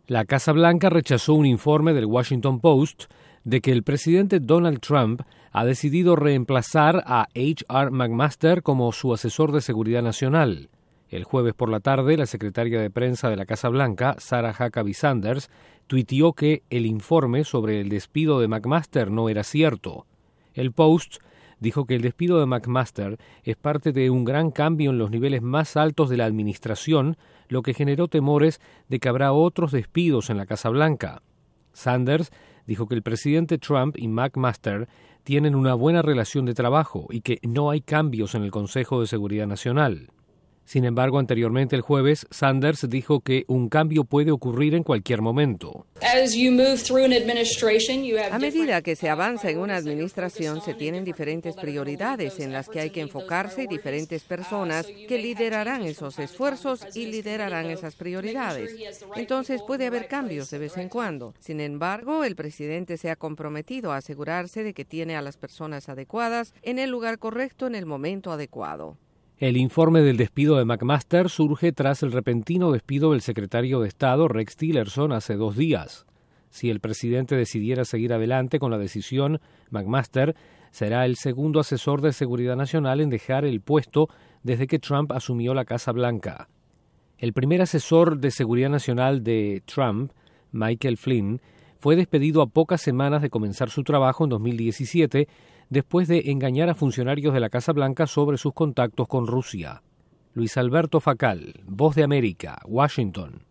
La Casa Blanca rechazó un informe del Washington Post de que el presidente Donald Trump ha decidido reemplazar a H.R. McMaster como su asesor de seguridad nacional. El jueves por la tarde, la secretaria de prensa de la Casa Blanca, Sarah Huckabee Sanders, tuiteó que el informe sobre el despido de McMaster no era cierto. El Post dijo que el despido de McMaster es parte de un gran cambio en los niveles más altos de la administración, lo que generó temores de que habrá otros despidos en la Casa Blanca. Sanders dijo que el presidente Trump y McMaster tienen una buena relación de trabajo y que no hay cambios en el Consejo de Seguridad Nacional. Sin embargo, anteriormente el jueves, Sanders dijo que un cambio puede ocurrir en cualquier momento. A medida que se avanza en una administración, se tienen diferentes prioridades en las que hay que enfocarse y diferentes personas que liderarán esos esfuerzos y liderarán esas prioridades. Entonces puede haber cambios de vez en cuando. Sin embargo, el presidente se ha comprometido a asegurarse de que tiene a las personas adecuadas en el lugar correcto en el momento adecuado. El informe del despido de McMaster surge tras el repentino despido del secretario de Estado Rex Tillerson hace 2 días. Si el presidente decidiera seguir adelante con la decisión, McMaster será el segundo asesor de seguridad nacional en dejar el puesto desde que Trump asumió la Casa Blanca. El primer asesor de seguridad nacional de Trump, Michael Flynn, fue despedido a pocas semanas de comenzar su trabajo en 2017 después de engañar a funcionarios de la Casa Blanca sobre sus contactos con Rusia. Luis Alberto Facal, Voz de América, Washington.